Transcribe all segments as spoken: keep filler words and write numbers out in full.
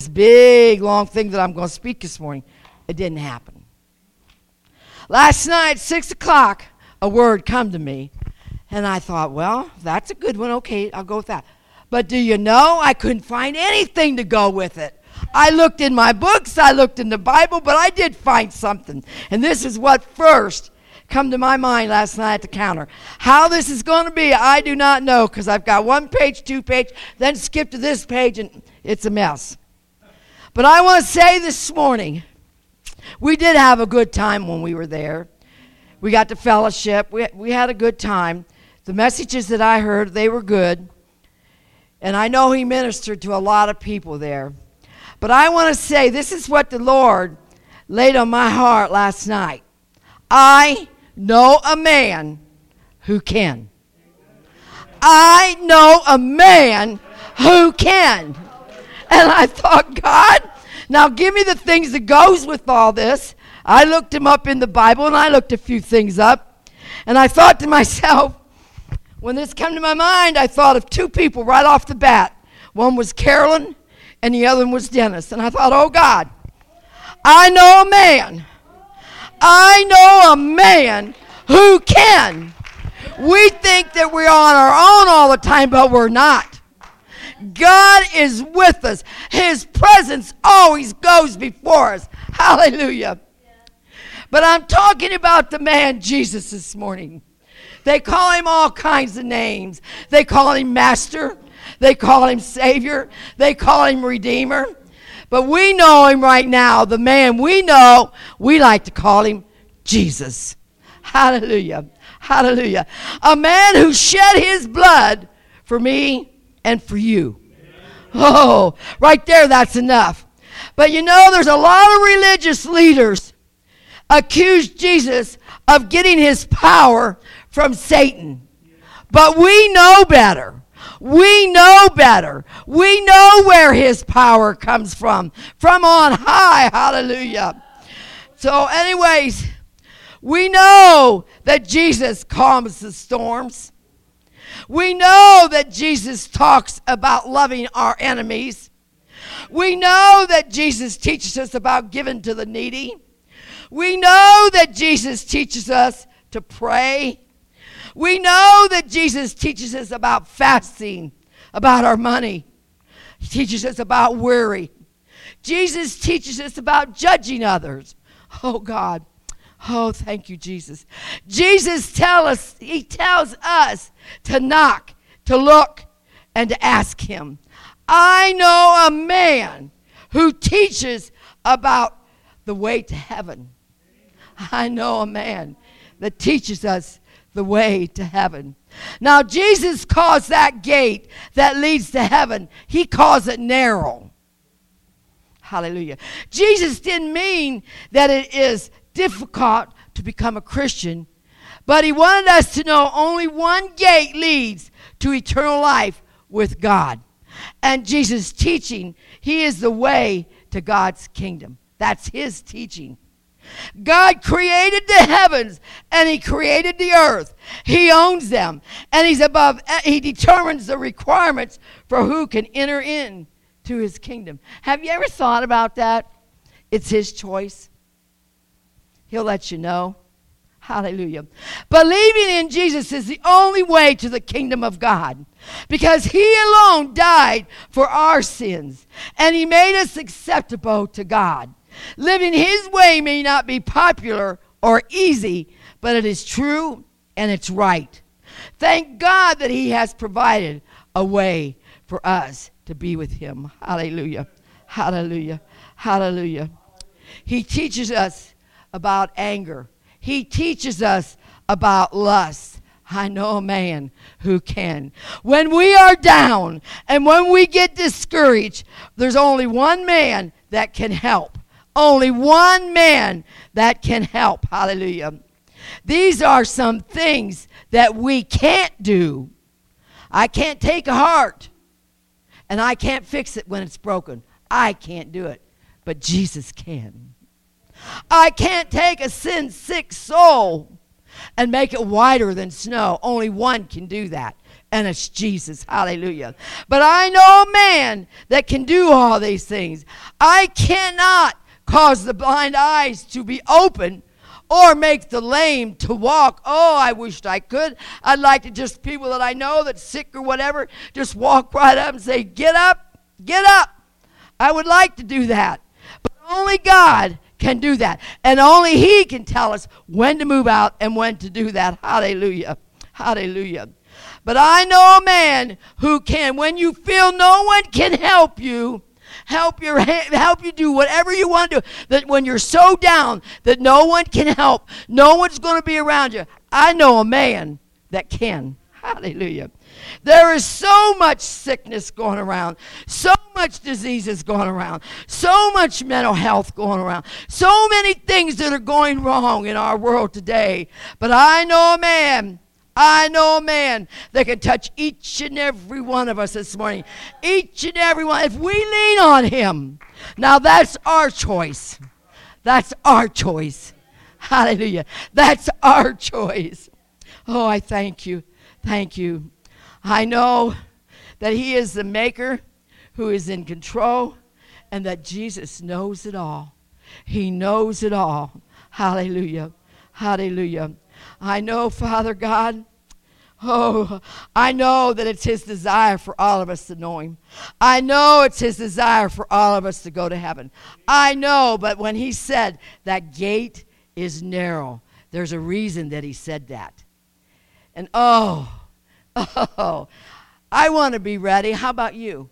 big, long thing that I'm going to speak this morning. It didn't happen. Last night, six o'clock, a word come to me. And I thought, well, that's a good one. Okay, I'll go with that. But do you know, I couldn't find anything to go with it. I looked in my books, I looked in the Bible, but I did find something. And this is what first come to my mind last night at the counter. How this is going to be, I do not know, because I've got one page, two page, then skip to this page, and it's a mess. But I want to say this morning, we did have a good time when we were there. We got to fellowship. We, we had a good time. The messages that I heard, they were good. And I know he ministered to a lot of people there. But I want to say, this is what the Lord laid on my heart last night. I know a man who can. I know a man who can. And I thought, God, now give me the things that goes with all this. I looked him up in the Bible, and I looked a few things up. And I thought to myself, when this came to my mind, I thought of two people right off the bat. One was Carolyn, and the other one was Dennis. And I thought, oh, God, I know a man. I know a man who can. We think that we're on our own all the time, but we're not. God is with us. His presence always goes before us. Hallelujah. But I'm talking about the man Jesus this morning. They call him all kinds of names. They call him Master. They call him Savior. They call him Redeemer. But we know him right now. The man we know, we like to call him Jesus. Hallelujah. Hallelujah. A man who shed his blood for me and for you. Oh, right there, that's enough. But you know, there's a lot of religious leaders accuse Jesus of getting his power from Satan. But we know better. We know better. We know where his power comes from. From on high. Hallelujah. So anyways, we know that Jesus calms the storms. We know that Jesus talks about loving our enemies. We know that Jesus teaches us about giving to the needy. We know that Jesus teaches us to pray. We know that Jesus teaches us about fasting, about our money. He teaches us about worry. Jesus teaches us about judging others. Oh, God. Oh, thank you, Jesus. Jesus tell us, he tells us to knock, to look, and to ask him. I know a man who teaches about the way to heaven. I know a man that teaches us the way to heaven. Now, Jesus calls that gate that leads to heaven, he calls it narrow. Hallelujah. Jesus didn't mean that it is difficult to become a Christian, but he wanted us to know only one gate leads to eternal life with God. And Jesus' teaching, he is the way to God's kingdom. That's his teaching. God created the heavens and he created the earth. He owns them, and he's above, he determines the requirements for who can enter in to his kingdom. Have you ever thought about that? It's his choice. He'll let you know. Hallelujah. Believing in Jesus is the only way to the kingdom of God, because he alone died for our sins, and he made us acceptable to God. Living his way may not be popular or easy, but it is true and it's right. Thank God that he has provided a way for us to be with him. Hallelujah. Hallelujah. Hallelujah. He teaches us about anger. He teaches us about lust. I know a man who can. When we are down and when we get discouraged, there's only one man that can help. Only one man that can help. Hallelujah. These are some things that we can't do. I can't take a heart, and I can't fix it when it's broken. I can't do it, but Jesus can. I can't take a sin-sick soul and make it whiter than snow. Only one can do that, and it's Jesus. Hallelujah. But I know a man that can do all these things. I cannot cause the blind eyes to be open or make the lame to walk. Oh, I wished I could. I'd like to just, people that I know that's sick or whatever, just walk right up and say, get up, get up. I would like to do that. But only God can do that. And only He can tell us when to move out and when to do that. Hallelujah. Hallelujah. But I know a man who can, when you feel no one can help you, help your help you do whatever you want to do, that when you're so down that no one can help, no one's going to be around you, I know a man that can. Hallelujah. There is so much sickness going around, so much diseases going around, so much mental health going around, so many things that are going wrong in our world today. But I know a man, I know a man that can touch each and every one of us this morning. Each and every one. If we lean on Him, now that's our choice. That's our choice. Hallelujah. That's our choice. Oh, I thank you. Thank you. I know that He is the maker who is in control and that Jesus knows it all. He knows it all. Hallelujah. Hallelujah. I know, Father God, oh, I know that it's His desire for all of us to know Him. I know it's His desire for all of us to go to heaven. I know, but when He said that gate is narrow, there's a reason that He said that. And oh, oh, I want to be ready. How about you?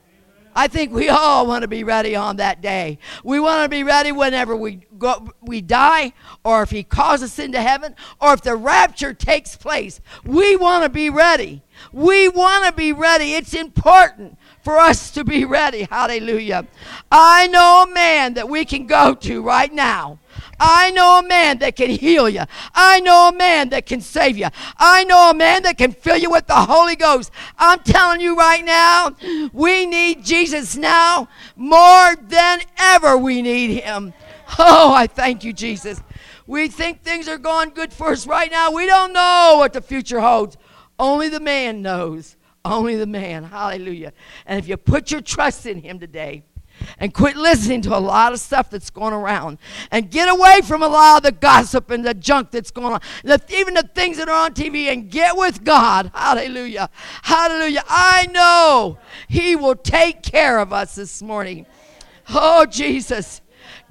I think we all want to be ready on that day. We want to be ready whenever we go, we die, or if He calls us into heaven, or if the rapture takes place. We want to be ready. We want to be ready. It's important for us to be ready. Hallelujah. I know a man that we can go to right now. I know a man that can heal you. I know a man that can save you. I know a man that can fill you with the Holy Ghost. I'm telling you right now, we need Jesus now more than ever we need Him. Oh, I thank you, Jesus. We think things are going good for us right now. We don't know what the future holds. Only the man knows. Only the man. Hallelujah. And if you put your trust in Him today, and quit listening to a lot of stuff that's going around, and get away from a lot of the gossip and the junk that's going on, the, even the things that are on T V, and get with God. Hallelujah. Hallelujah. I know He will take care of us this morning. Oh, Jesus.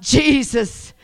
Jesus.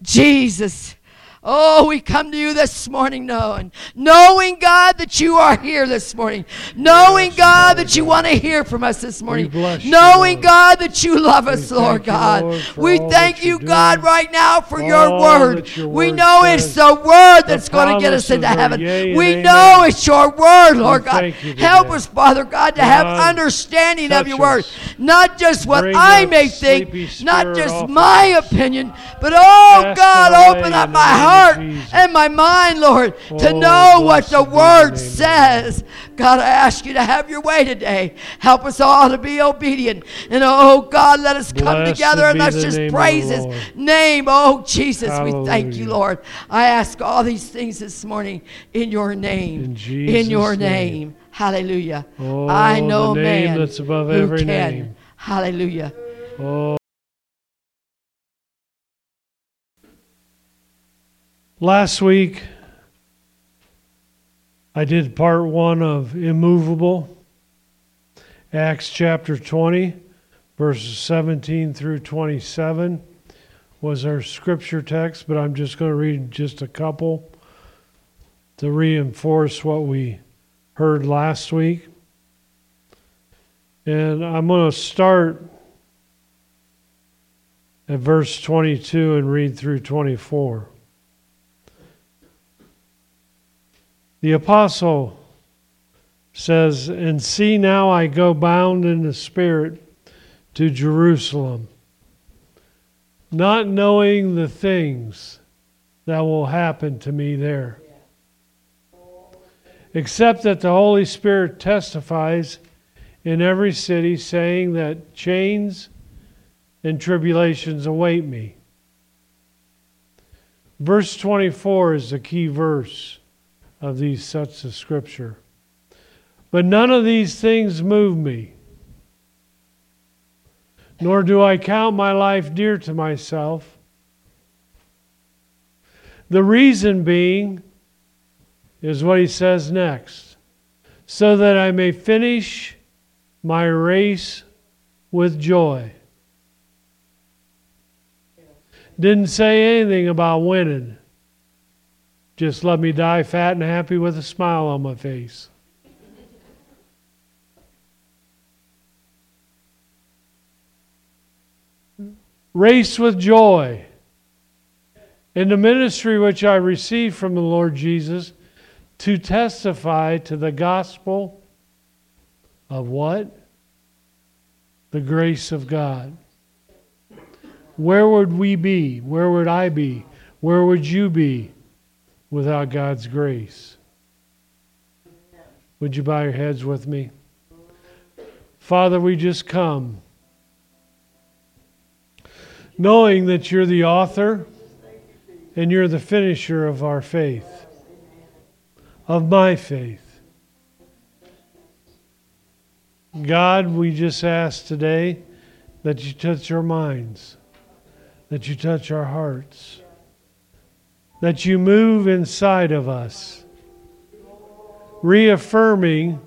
Jesus. Oh, we come to you this morning knowing, knowing, God, that you are here this morning. Knowing, yes, God, Lord, that you want to hear from us this morning. Knowing, you, God, that you love us, we Lord God. You, Lord, we thank you, God, right now for all your word. Your we word know says, it's the word that's going to get us into heaven. We know it's your word, Lord we God. Help us, Father God, to God, have understanding of your word. Not just what Bring I may think, not just my opinion, but, oh, God, open up my heart and my mind, Lord, oh, to know what the Word says. God, I ask you to have your way today. Help us all to be obedient. And oh, God, let us come Blessed together and let's just praise His name. Oh, Jesus, Hallelujah. We thank you, Lord. I ask all these things this morning in your name. In, in your name. name. Hallelujah. Oh, I know the a name man that's above who every can. name. Hallelujah. Oh. Last week, I did part one of Immovable, Acts chapter twenty, verses seventeen through twenty-seven was our scripture text, but I'm just going to read just a couple to reinforce what we heard last week. And I'm going to start at verse twenty-two and read through twenty-four. The apostle says, "And see, now I go bound in the Spirit to Jerusalem, not knowing the things that will happen to me there, except that the Holy Spirit testifies in every city, saying that chains and tribulations await me." Verse twenty-four is the key verse of these sets of scripture. But none of these things move me, nor do I count my life dear to myself. The reason being is what he says next, so that I may finish my race with joy. Didn't say anything about winning. Just let me die fat and happy with a smile on my face. Race with joy. In the ministry which I received from the Lord Jesus, to testify to the gospel of what? The grace of God. Where would we be? Where would I be? Where would you be without God's grace? Would you bow your heads with me? Father, we just come knowing that you're the author and you're the finisher of our faith, of my faith. God, we just ask today that you touch our minds, that you touch our hearts, that you move inside of us, reaffirming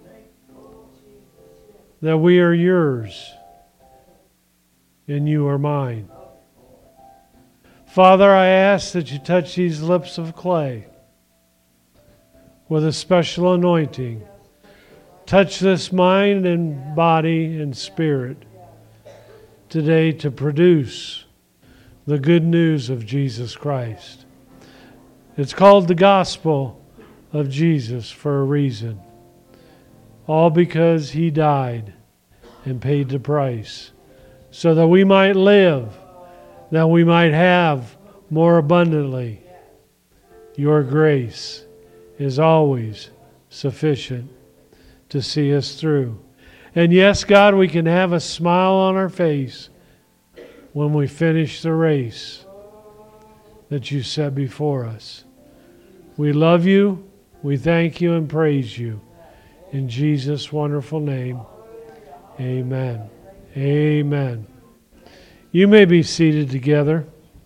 that we are yours and you are mine. Father, I ask that you touch these lips of clay with a special anointing. Touch this mind and body and spirit today to produce the good news of Jesus Christ. It's called the gospel of Jesus for a reason. All because he died and paid the price so that we might live, that we might have more abundantly. Your grace is always sufficient to see us through. And yes, God, we can have a smile on our face when we finish the race that you set before us. We love you, we thank you and praise you. In Jesus' wonderful name, amen. Amen. You may be seated together.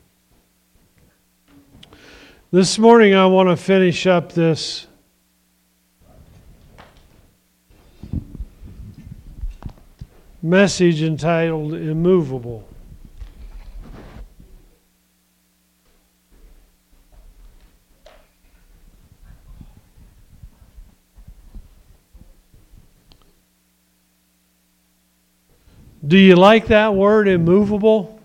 This morning I want to finish up this message entitled Immovable. Do you like that word, immovable?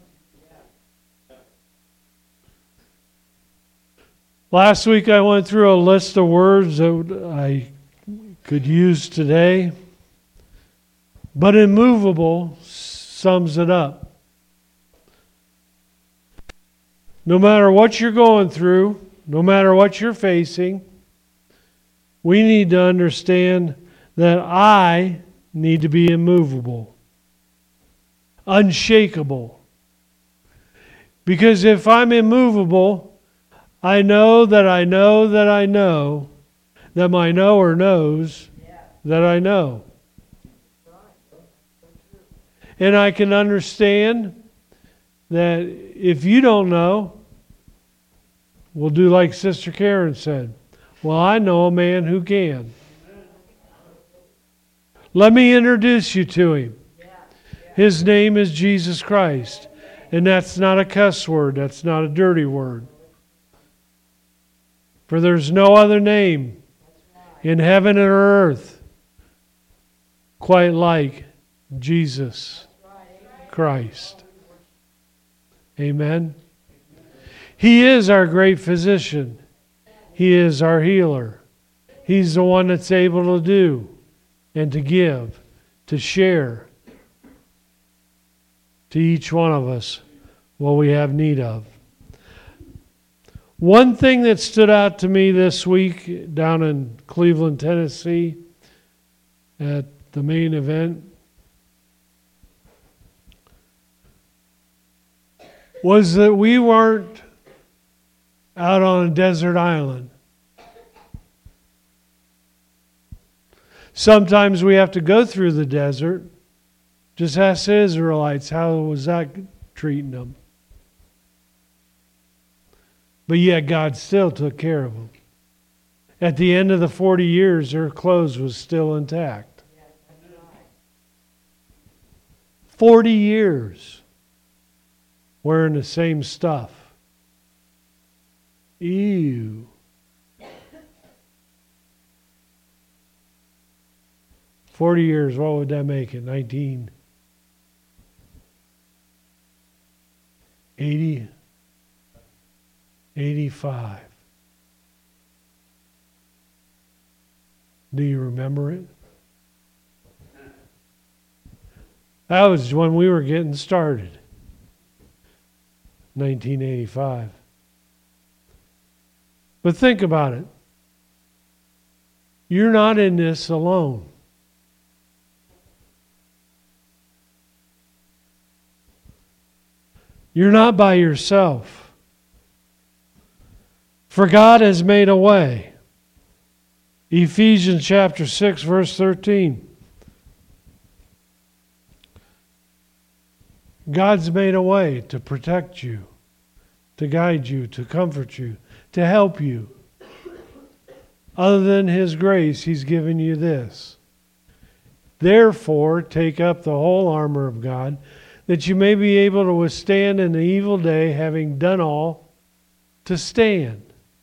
Last week I went through a list of words that I could use today, but immovable sums it up. No matter what you're going through, no matter what you're facing, we need to understand that I need to be immovable, unshakable. Because if I'm immovable, I know that I know that I know that my knower knows that I know. And I can understand that if you don't know, we'll do like Sister Karen said. Well, I know a man who can. Let me introduce you to him. His name is Jesus Christ. And that's not a cuss word. That's not a dirty word. For there's no other name in heaven and earth quite like Jesus Christ. Amen. He is our great physician. He is our healer. He's the one that's able to do and to give, to share to each one of us what we have need of. One thing that stood out to me this week down in Cleveland, Tennessee, at the main event, was that we weren't out on a desert island. Sometimes we have to go through the desert. Just ask the Israelites, how was that treating them? But yet God still took care of them. At the end of the forty years, their clothes was still intact. forty years wearing the same stuff. Ew. forty years, what would that make it? nineteen eighty? eighty-five. Do you remember it? That was when we were getting started. nineteen eighty-five. But think about it. You're not in this alone. You're not by yourself. For God has made a way. Ephesians chapter six, verse thirteen. God's made a way to protect you, to guide you, to comfort you, to help you. Other than His grace, He's given you this. Therefore, take up the whole armor of God, that you may be able to withstand in the evil day, having done all to stand.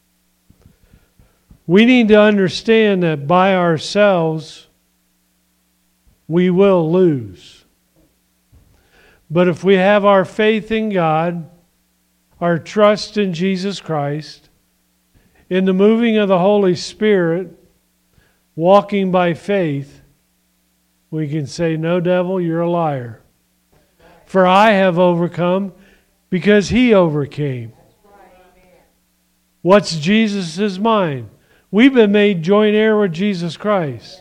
We need to understand that by ourselves, we will lose. But if we have our faith in God, our trust in Jesus Christ, in the moving of the Holy Spirit, walking by faith, we can say, no, devil, you're a liar. For I have overcome because He overcame. What's Jesus' mine? We've been made joint heir with Jesus Christ.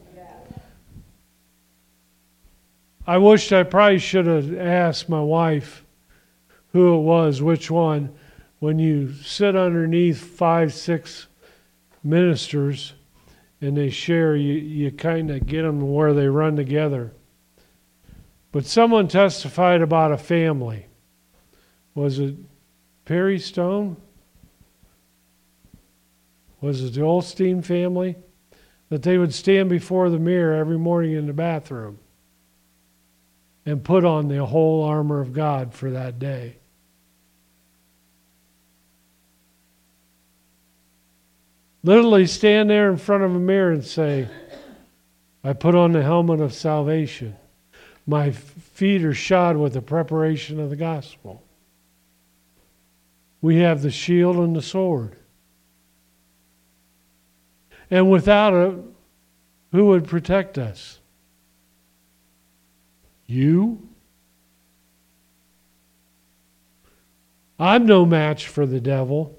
I wished I probably should have asked my wife who it was, which one. When you sit underneath five, six ministers and they share, you, you kind of get them where they run together. But someone testified about a family. Was it Perry Stone? Was it the Olstein family? That they would stand before the mirror every morning in the bathroom and put on the whole armor of God for that day. Literally stand there in front of a mirror and say, I put on the helmet of salvation. My feet are shod with the preparation of the gospel. We have the shield and the sword. And without it, who would protect us? You? I'm no match for the devil.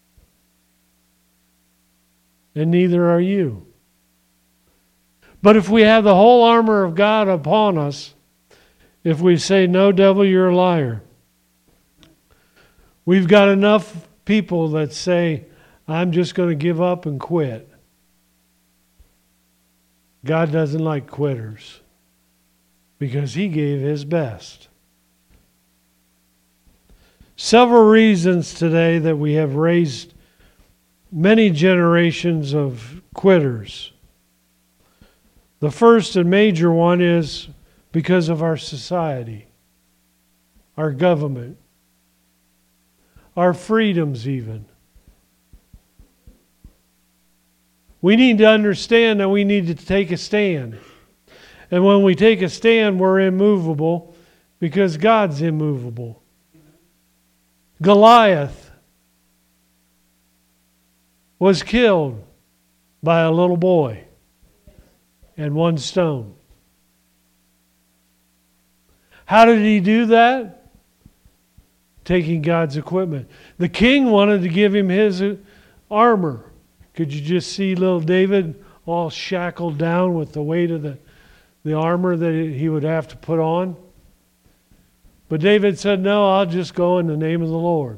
And neither are you. But if we have the whole armor of God upon us, if we say, no, devil, you're a liar, we've got enough people that say, I'm just going to give up and quit. God doesn't like quitters because He gave His best. Several reasons today that we have raised many generations of quitters. The first and major one is because of our society, our government, our freedoms even. We need to understand that we need to take a stand. And when we take a stand, we're immovable because God's immovable. Goliath was killed by a little boy and one stone. How did he do that? Taking God's equipment. The king wanted to give him his armor. Could you just see little David all shackled down with the weight of the, the armor that he would have to put on? But David said, no, I'll just go in the name of the Lord.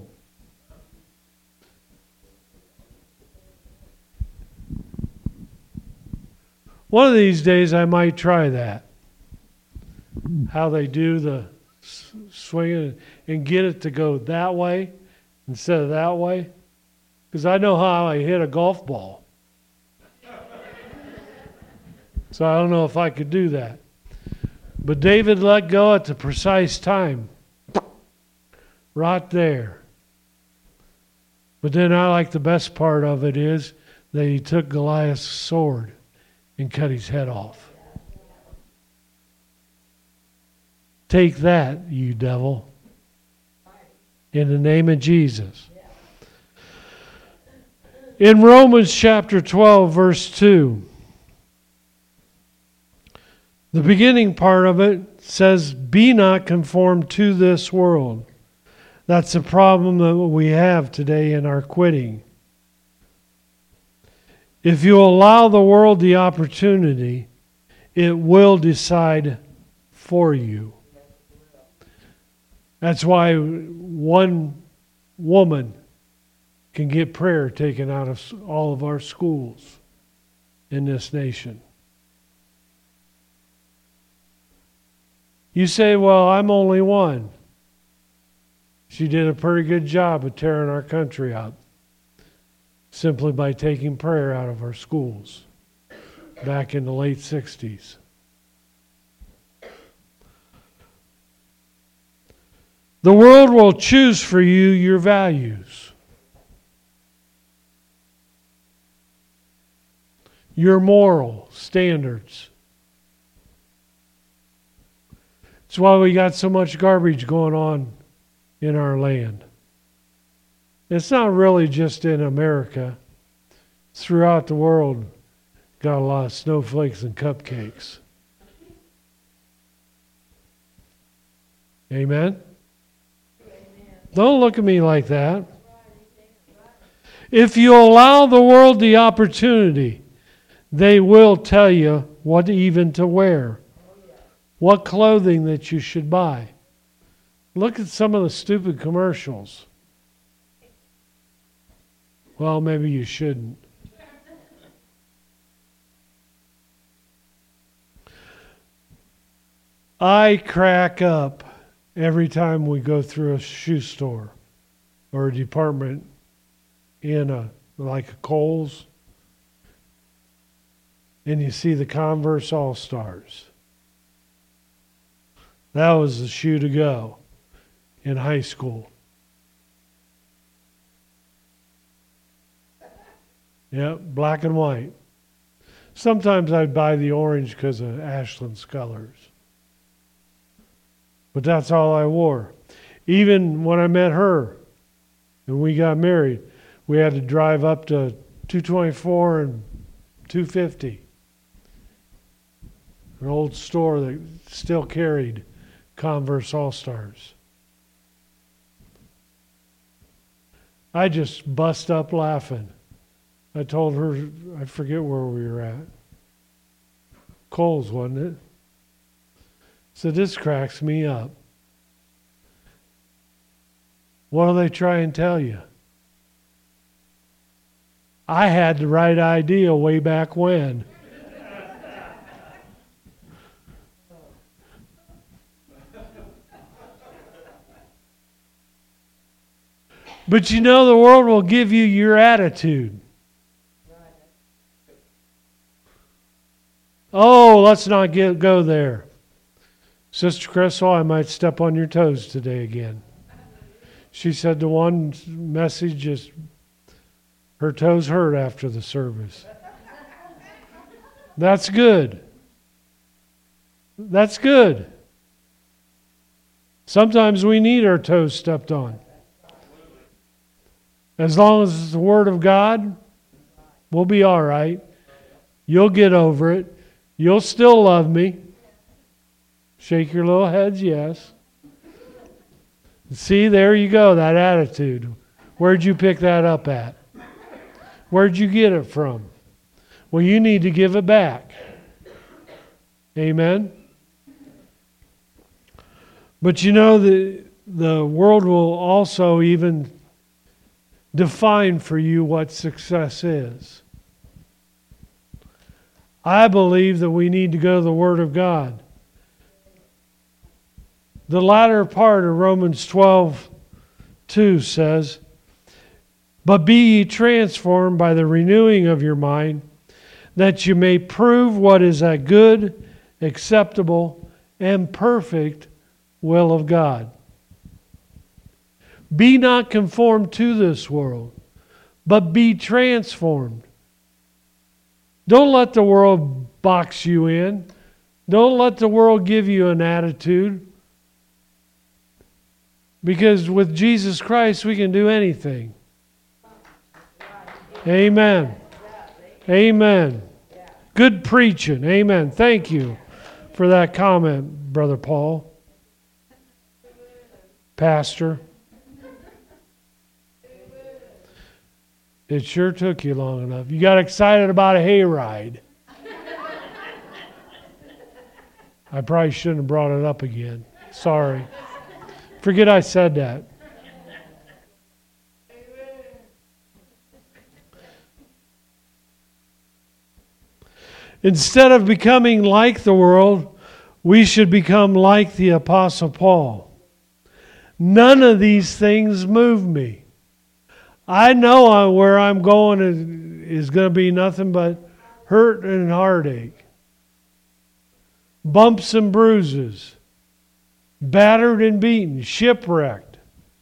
One of these days I might try that. How they do the swinging and get it to go that way instead of that way. Because I know how I hit a golf ball. So I don't know if I could do that. But David let go at the precise time. Right there. But then I like the best part of it is that he took Goliath's sword and cut his head off. Take that, you devil. In the name of Jesus. In Romans chapter twelve, verse two, the beginning part of it says, be not conformed to this world. That's the problem that we have today in our quitting. If you allow the world the opportunity, it will decide for you. That's why one woman can get prayer taken out of all of our schools in this nation. You say, well, I'm only one. She did a pretty good job of tearing our country up simply by taking prayer out of our schools back in the late sixties. The world will choose for you your values, your moral standards. That's why we got so much garbage going on in our land. It's not really just in America. It's throughout the world. Got a lot of snowflakes and cupcakes. Amen? Don't look at me like that. If you allow the world the opportunity, they will tell you what even to wear, what clothing that you should buy. Look at some of the stupid commercials. Well, maybe you shouldn't. I crack up every time we go through a shoe store or a department in a like a Kohl's and you see the Converse All-Stars. That was the shoe to go in high school. Yep, black and white. Sometimes I'd buy the orange because of Ashland's colors. But that's all I wore. Even when I met her and we got married, we had to drive up to two twenty-four and two fifty. An old store that still carried Converse All-Stars. I just bust up laughing. I told her, I forget where we were at. Kohl's, wasn't it? So this cracks me up. What do they try and tell you? I had the right idea way back when. But you know the world will give you your attitude. Oh, let's not get go there. Sister Crystal, I might step on your toes today again. She said the one message is her toes hurt after the service. That's good. That's good. Sometimes we need our toes stepped on. As long as it's the Word of God, we'll be all right. You'll get over it. You'll still love me. Shake your little heads, yes. See, there you go, that attitude. Where'd you pick that up at? Where'd you get it from? Well, you need to give it back. Amen? But you know, the, the world will also even define for you what success is. I believe that we need to go to the Word of God. The latter part of Romans twelve two says, "But be ye transformed by the renewing of your mind, that you may prove what is a good, acceptable, and perfect will of God. Be not conformed to this world, but be transformed." Don't let the world box you in. Don't let the world give you an attitude. Because with Jesus Christ, we can do anything. Amen. Amen. Good preaching. Amen. Thank you for that comment, Brother Paul. Pastor. It sure took you long enough. You got excited about a hayride. I probably shouldn't have brought it up again. Sorry. Forget I said that. Instead of becoming like the world, we should become like the Apostle Paul. None of these things move me. I know where I'm going is, is going to be nothing but hurt and heartache. Bumps and bruises. Battered and beaten. Shipwrecked.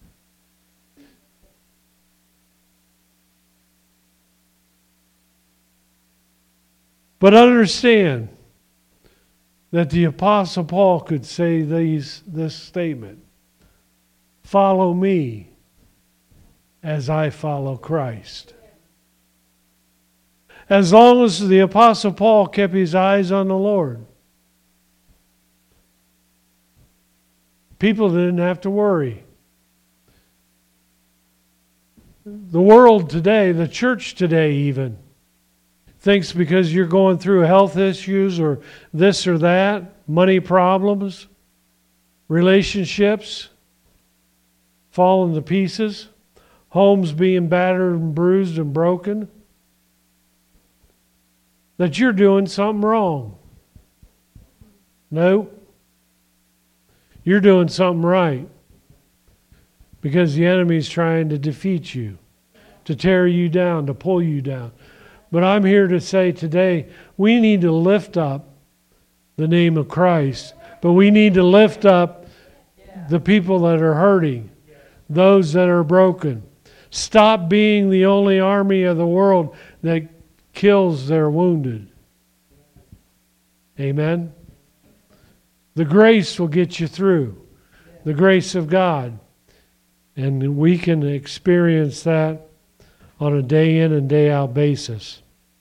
But understand that the Apostle Paul could say these, this statement. Follow me as I follow Christ. As long as the Apostle Paul kept his eyes on the Lord, people didn't have to worry. The world today, the church today even, thinks because you're going through health issues or this or that, money problems, relationships falling to pieces, homes being battered and bruised and broken, that you're doing something wrong. No. You're doing something right. Because the enemy's trying to defeat you, to tear you down, to pull you down. But I'm here to say today, we need to lift up the name of Christ. But we need to lift up the people that are hurting, those that are broken. Stop being the only army of the world that kills their wounded. Amen? The grace will get you through. The grace of God. And we can experience that on a day in and day out basis.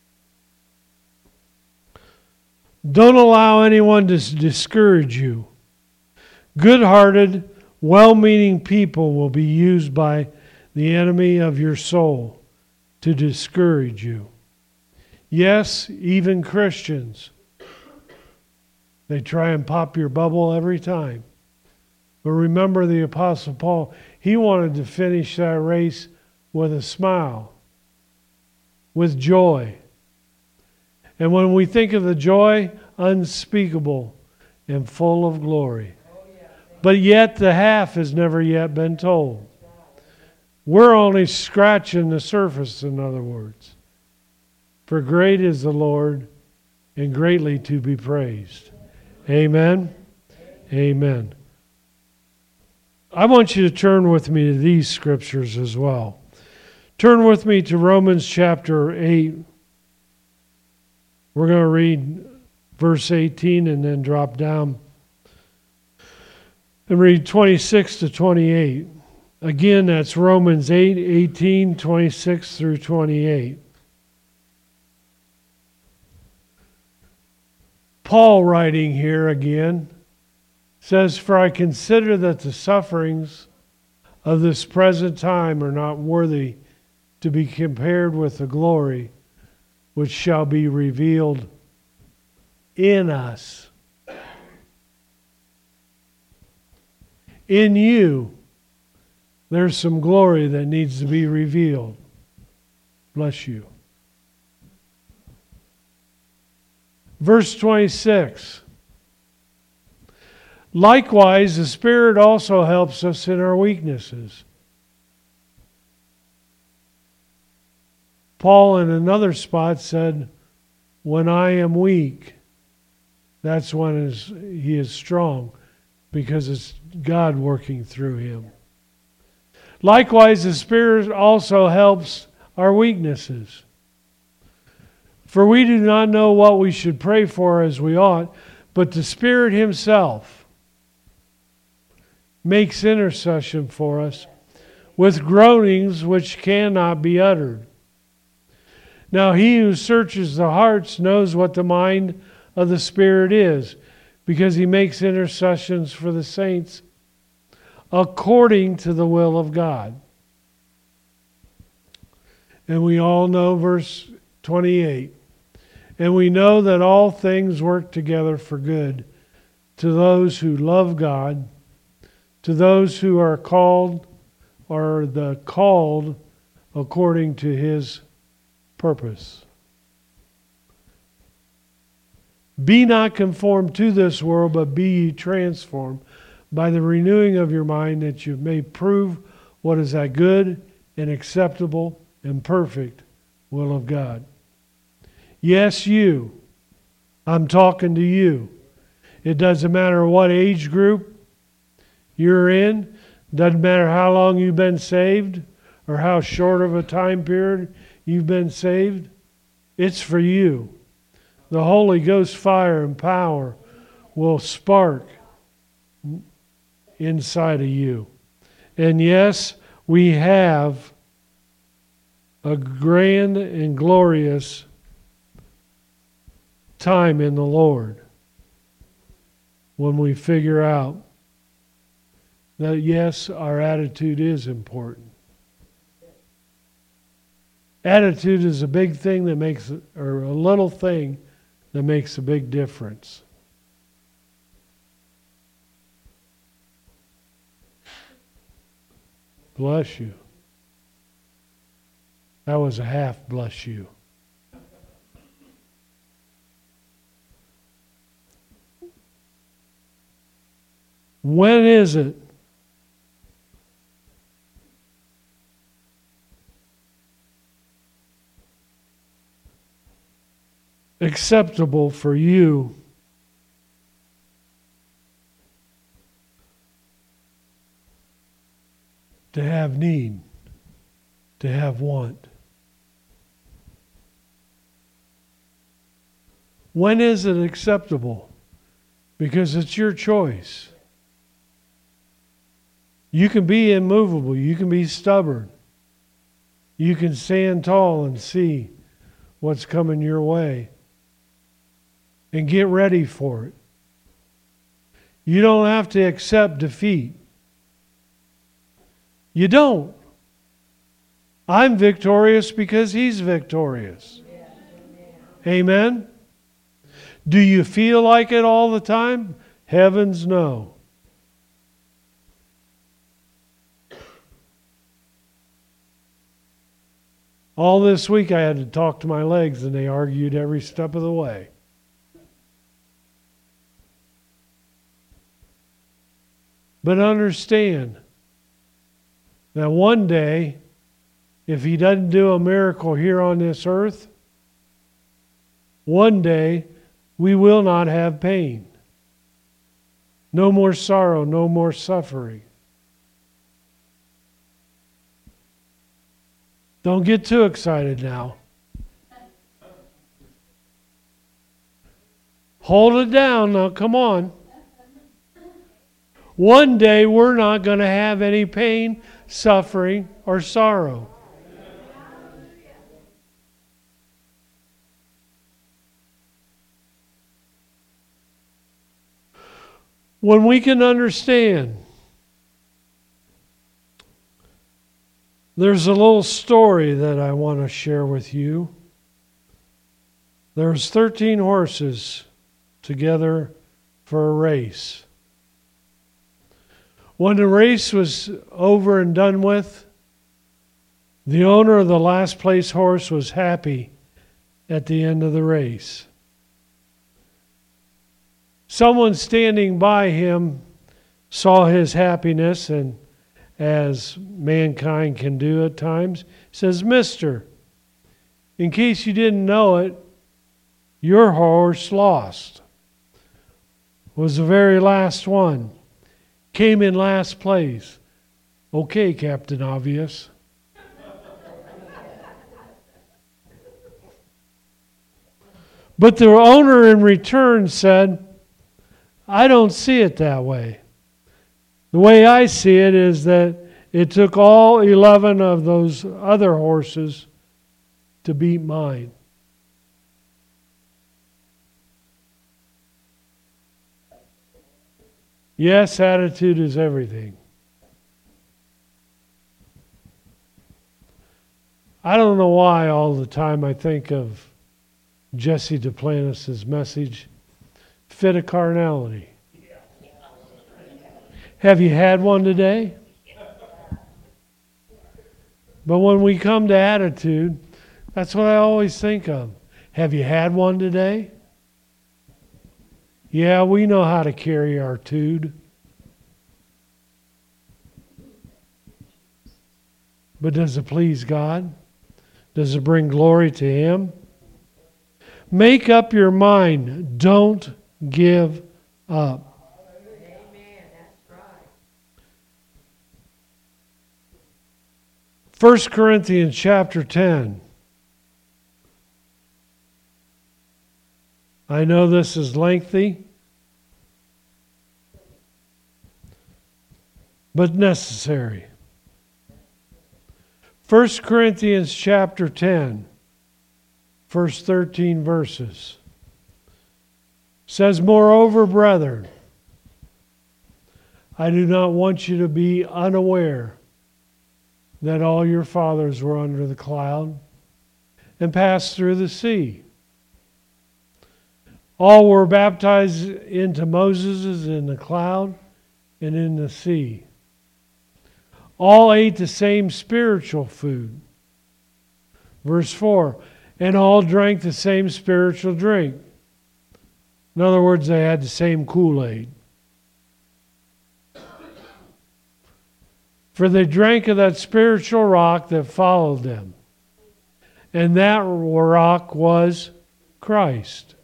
Don't allow anyone to discourage you. Good-hearted, well-meaning people will be used by the enemy of your soul to discourage you. Yes, even Christians. They try and pop your bubble every time. But remember the Apostle Paul, he wanted to finish that race with a smile, with joy. And when we think of the joy, unspeakable and full of glory. But yet the half has never yet been told. We're only scratching the surface, in other words. For great is the Lord, and greatly to be praised. Amen. Amen. I want you to turn with me to these scriptures as well. Turn with me to Romans chapter eight. We're going to read verse eighteen and then drop down and read twenty-six to twenty-eight. Again, that's Romans eight, eighteen, twenty-six through twenty-eight. Paul writing here again says, "For I consider that the sufferings of this present time are not worthy to be compared with the glory which shall be revealed in us." In you, there's some glory that needs to be revealed. Bless you. Verse twenty-six. Likewise, the Spirit also helps us in our weaknesses. Paul in another spot said, when I am weak, that's when is, he is strong, because it's God working through him. Likewise, the Spirit also helps our weaknesses. For we do not know what we should pray for as we ought, but the Spirit himself makes intercession for us with groanings which cannot be uttered. Now he who searches the hearts knows what the mind of the Spirit is, because he makes intercessions for the saints according to the will of God. And we all know verse twenty-eight. And we know that all things work together for good to those who love God, to those who are called, or the called according to his purpose. Be not conformed to this world, but be ye transformed by the renewing of your mind, that you may prove what is that good and acceptable and perfect will of God. Yes, you. I'm talking to you. It doesn't matter what age group you're in. Doesn't matter how long you've been saved or how short of a time period you've been saved. It's for you. The Holy Ghost fire and power will spark inside of you. And yes, we have a grand and glorious time in the Lord when we figure out that yes, our attitude is important. Attitude is a big thing that makes, or a little thing that makes a big difference. Bless you. That was a half bless you. When is it acceptable for you to have need, to have want? When is it acceptable? Because it's your choice. You can be immovable. You can be stubborn. You can stand tall and see what's coming your way and get ready for it. You don't have to accept defeat. You don't. I'm victorious because he's victorious. Amen? Do you feel like it all the time? Heavens, no. All this week I had to talk to my legs, and they argued every step of the way. But understand that one day, if he doesn't do a miracle here on this earth, one day we will not have pain. No more sorrow, no more suffering. Don't get too excited now. Hold it down now, come on. One day we're not going to have any pain, suffering, or sorrow. When we can understand, there's a little story that I want to share with you. There's thirteen horses together for a race. When the race was over and done with, the owner of the last place horse was happy at the end of the race. Someone standing by him saw his happiness, and as mankind can do at times, says, "Mister, in case you didn't know it, your horse lost. Was the very last one. Came in last place." "Okay, Captain Obvious." But the owner in return said, "I don't see it that way. The way I see it is that it took all eleven of those other horses to beat mine." Yes, attitude is everything. I don't know why all the time I think of Jesse Duplantis' message, "Fit of carnality." Have you had one today? But when we come to attitude, that's what I always think of. Have you had one today? Yeah, we know how to carry our tude. But does it please God? Does it bring glory to Him? Make up your mind. Don't give up. Amen. That's right. First Corinthians chapter ten. I know this is lengthy, but necessary. First Corinthians chapter ten, first thirteen verses. Says, "Moreover, brethren, I do not want you to be unaware that all your fathers were under the cloud and passed through the sea. All were baptized into Moses in the cloud and in the sea. All ate the same spiritual food." Verse four, "And all drank the same spiritual drink." In other words, they had the same Kool-Aid. "For they drank of that spiritual rock that followed them. And that rock was Christ.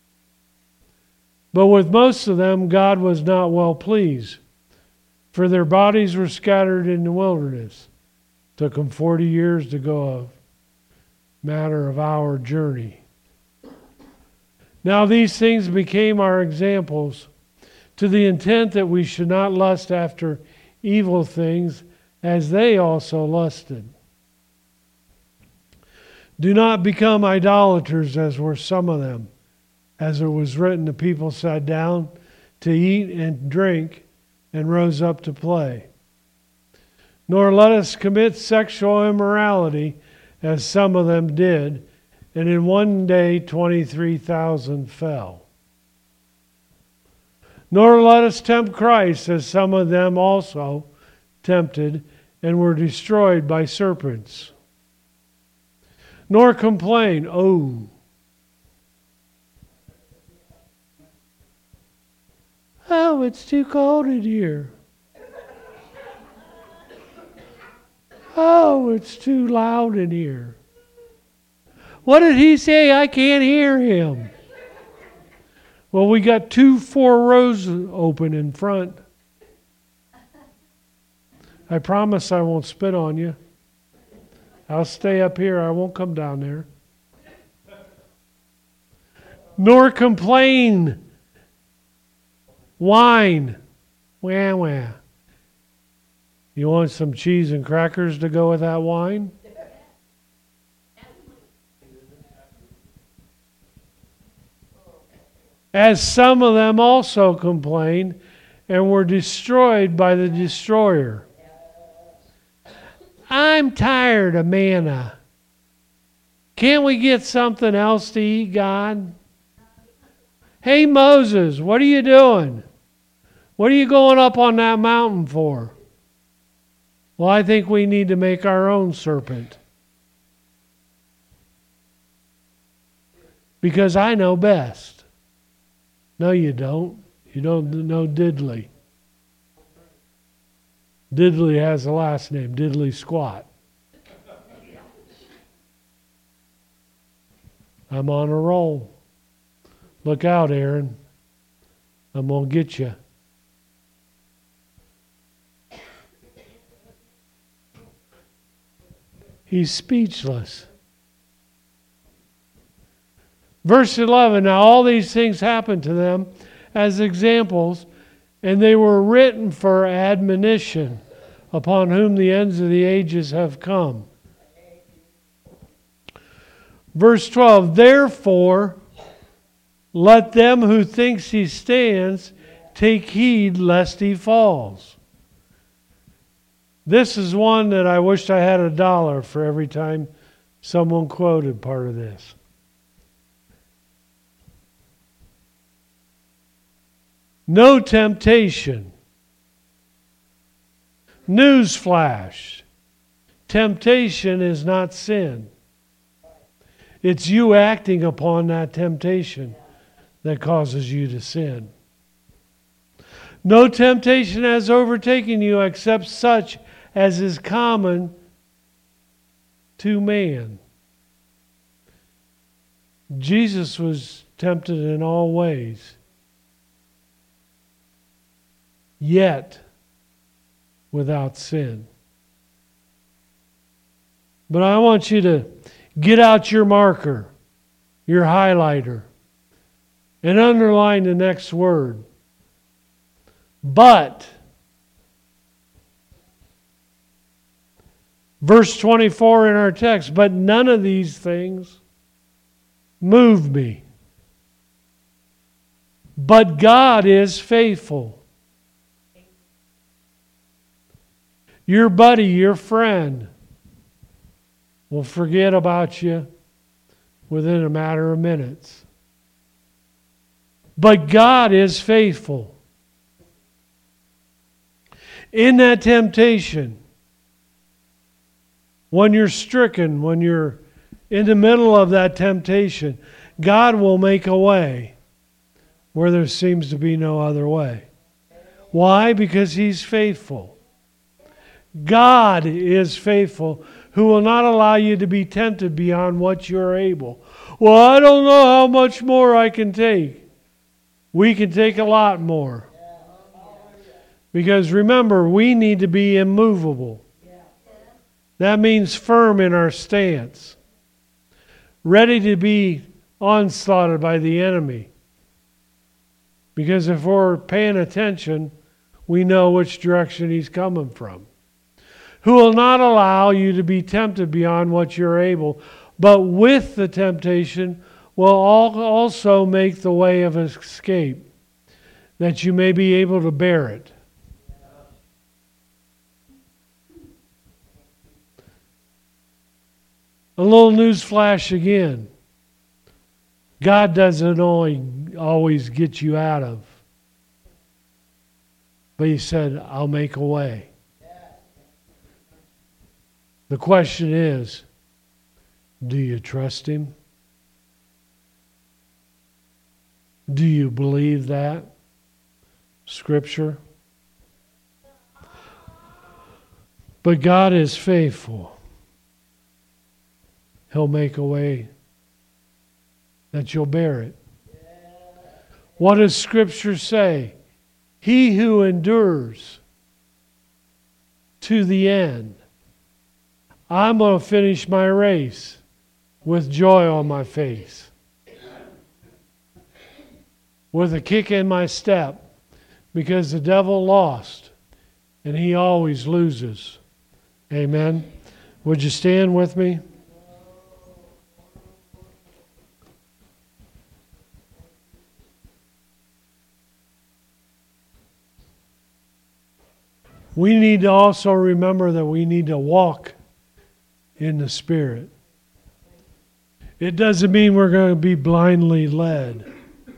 But with most of them, God was not well pleased, for their bodies were scattered in the wilderness." Took them forty years to go a matter of our journey. "Now these things became our examples, to the intent that we should not lust after evil things, as they also lusted. Do not become idolaters, as were some of them. As it was written, the people sat down to eat and drink and rose up to play. Nor let us commit sexual immorality, as some of them did, and in one day twenty-three thousand fell. Nor let us tempt Christ, as some of them also tempted and were destroyed by serpents. Nor complain, oh, oh, it's too cold in here. Oh, it's too loud in here. What did he say? I can't hear him." Well, we got two, four rows open in front. I promise I won't spit on you. I'll stay up here. I won't come down there. Nor complain. Wine. Wah, wah. You want some cheese and crackers to go with that wine? As some of them also complained and were destroyed by the destroyer. I'm tired of manna. Can't we get something else to eat, God? Hey, Moses, what are you doing? What are you going up on that mountain for? Well, I think we need to make our own serpent. Because I know best. No, you don't. You don't know Diddley. Diddley has a last name, Diddley Squat. I'm on a roll. Look out, Aaron. I'm going to get you. He's speechless. Verse eleven, now all these things happened to them as examples, and they were written for admonition, upon whom the ends of the ages have come. Verse twelve, therefore, let them who thinks he stands take heed lest he falls. This is one that I wished I had a dollar for every time someone quoted part of this. No temptation. Newsflash. Temptation is not sin. It's you acting upon that temptation that causes you to sin. No temptation has overtaken you except such as is common to man. Jesus was tempted in all ways, yet without sin. But I want you to get out your marker, your highlighter, and underline the next word. But. Verse twenty-four in our text, but none of these things move me. But God is faithful. Your buddy, your friend, will forget about you within a matter of minutes. But God is faithful. In that temptation, when you're stricken, when you're in the middle of that temptation, God will make a way where there seems to be no other way. Why? Because He's faithful. God is faithful, who will not allow you to be tempted beyond what you're able. Well, I don't know how much more I can take. We can take a lot more. Because remember, we need to be immovable. That means firm in our stance, ready to be onslaughted by the enemy. Because if we're paying attention, we know which direction he's coming from. Who will not allow you to be tempted beyond what you're able, but with the temptation will also make the way of escape, that you may be able to bear it. A little news flash again. God doesn't only always get you out of, but He said, I'll make a way. The question is, do you trust Him? Do you believe that? Scripture? But God is faithful. He'll make a way that you'll bear it. What does Scripture say? He who endures to the end. I'm going to finish my race with joy on my face, with a kick in my step, because the devil lost, and he always loses. Amen. Would you stand with me? We need to also remember that we need to walk in the Spirit. It doesn't mean we're going to be blindly led.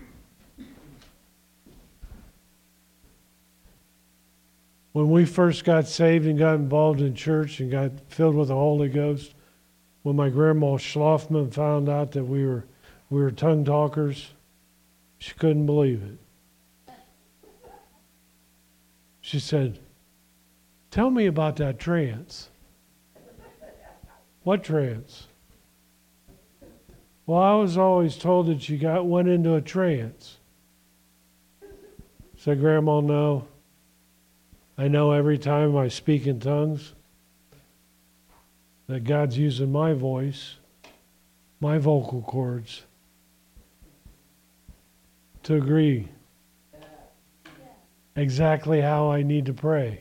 When we first got saved and got involved in church and got filled with the Holy Ghost, when my grandma Schlafman found out that we were we were tongue talkers, She couldn't believe it. She said, tell me about that trance. What trance? Well, I was always told that you got went into a trance. Said, Grandma, no. I know every time I speak in tongues that God's using my voice, my vocal cords, to agree exactly how I need to pray.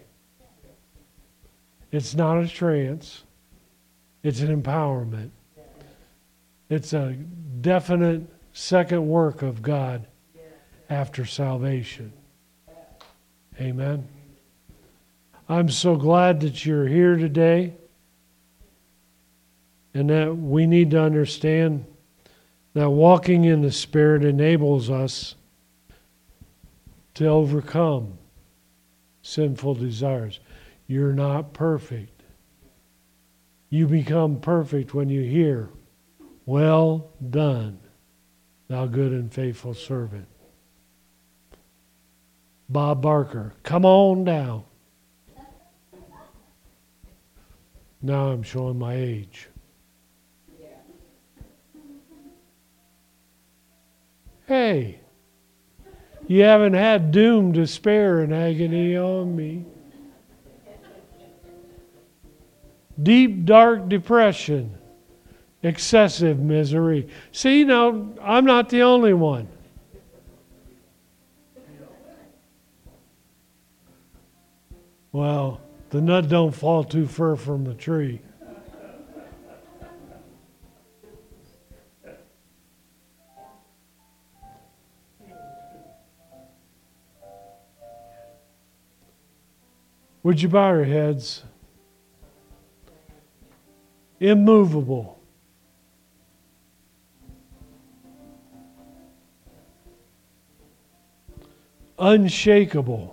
It's not a trance. It's an empowerment. It's a definite second work of God after salvation. Amen. I'm so glad that you're here today and that we need to understand that walking in the Spirit enables us to overcome sinful desires. You're not perfect. You become perfect when you hear, well done, thou good and faithful servant. Bob Barker, come on down. Now I'm showing my age. Hey, you haven't had doom, despair, and agony on me. Deep, dark depression, excessive misery. See, now, I'm not the only one. Well, the nut don't fall too far from the tree. Would you bow your heads? Immovable. Unshakable.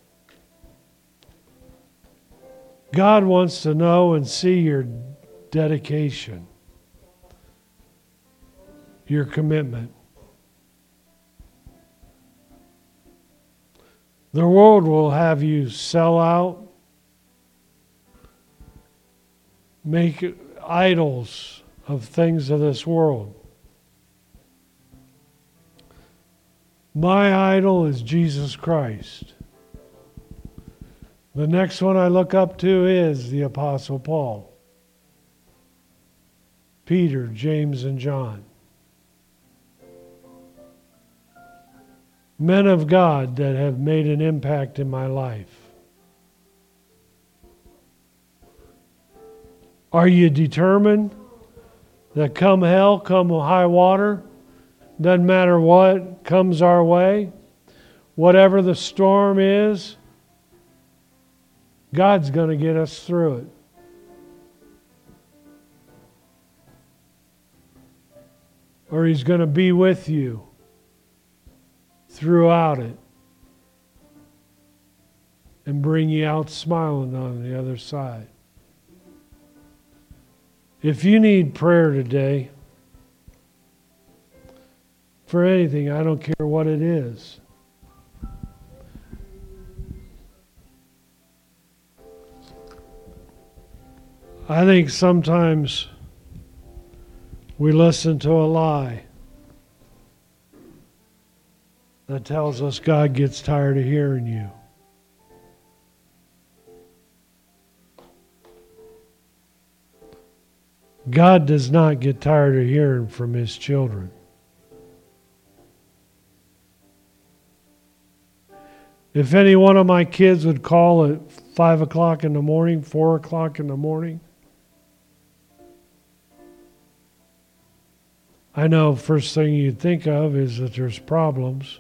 God wants to know and see your dedication, your commitment. The world will have you sell out, make idols of things of this world. My idol is Jesus Christ. The next one I look up to is the Apostle Paul, Peter, James, and John. Men of God that have made an impact in my life. Are you determined that come hell, come high water, doesn't matter what comes our way, whatever the storm is, God's going to get us through it. Or He's going to be with you throughout it and bring you out smiling on the other side. If you need prayer today, for anything, I don't care what it is, I think sometimes we listen to a lie that tells us God gets tired of hearing you. God does not get tired of hearing from His children. If any one of my kids would call at five o'clock in the morning, four o'clock in the morning, I know first thing you'd think of is that there's problems.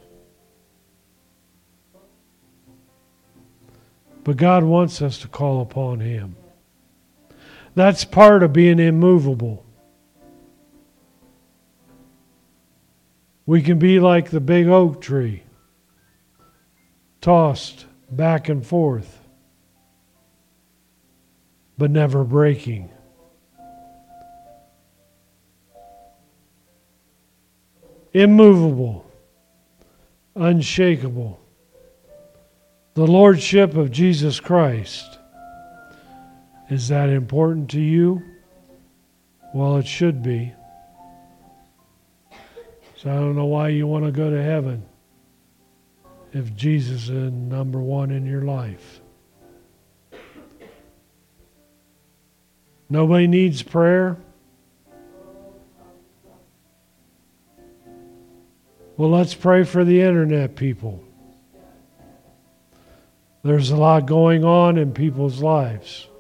But God wants us to call upon Him. That's part of being immovable. We can be like the big oak tree, tossed back and forth, but never breaking. Immovable. unshakable. The Lordship of Jesus Christ. Is that important to you? Well, it should be. So I don't know why you want to go to heaven if Jesus is number one in your life. Nobody needs prayer? Well, let's pray for the internet people. There's a lot going on in people's lives.